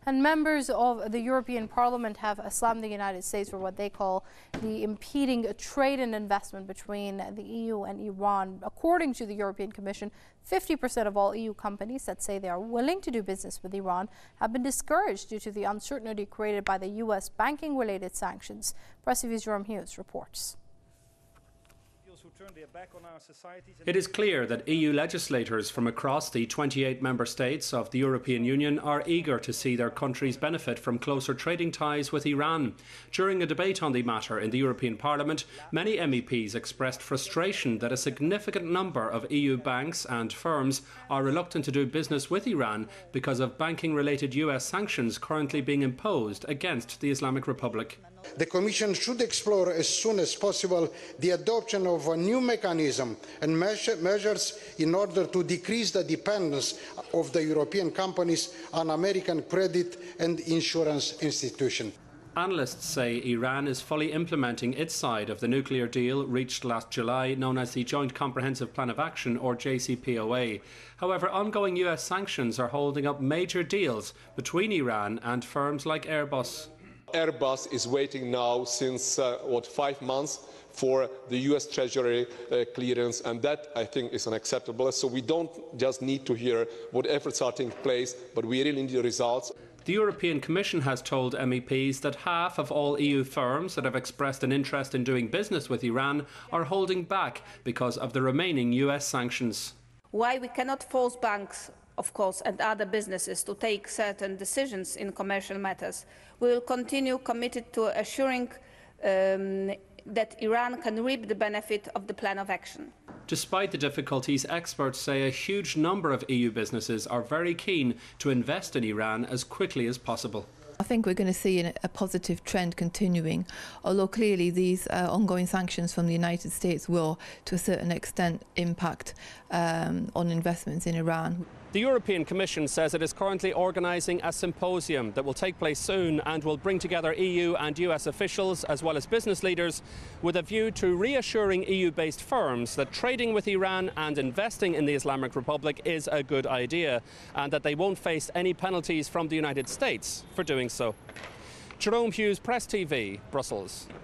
And members of the European Parliament have slammed the United States for what they call the impeding trade and investment between the EU and Iran. According to the European Commission, 50% of all EU companies that say they are willing to do business with Iran have been discouraged due to the uncertainty created by the U.S. banking-related sanctions. Press TV's Jerome Hughes reports. It is clear that EU legislators from across the 28 member states of the European Union are eager to see their countries benefit from closer trading ties with Iran. During a debate on the matter in the European Parliament, many MEPs expressed frustration that a significant number of EU banks and firms are reluctant to do business with Iran because of banking-related US sanctions currently being imposed against the Islamic Republic. The Commission should explore as soon as possible the adoption of a new mechanism and measures in order to decrease the dependence of the European companies on American credit and insurance institutions. Analysts say Iran is fully implementing its side of the nuclear deal reached last July, known as the Joint Comprehensive Plan of Action, or JCPOA. However, ongoing US sanctions are holding up major deals between Iran and firms like Airbus. Airbus is waiting now since 5 months for the US Treasury clearance, and that, I think, is unacceptable. So we don't just need to hear what efforts are taking place, but we really need the results. The European Commission has told MEPs that half of all EU firms that have expressed an interest in doing business with Iran are holding back because of the remaining US sanctions. Why we cannot force banks, of course, and other businesses to take certain decisions in commercial matters. We will continue committed to assuring that Iran can reap the benefit of the plan of action. Despite the difficulties, experts say a huge number of EU businesses are very keen to invest in Iran as quickly as possible. I think we're going to see a positive trend continuing, although clearly these ongoing sanctions from the United States will, to a certain extent, impact on investments in Iran. The European Commission says it is currently organising a symposium that will take place soon and will bring together EU and US officials as well as business leaders with a view to reassuring EU-based firms that trading with Iran and investing in the Islamic Republic is a good idea and that they won't face any penalties from the United States for doing so. Jerome Hughes, Press TV, Brussels.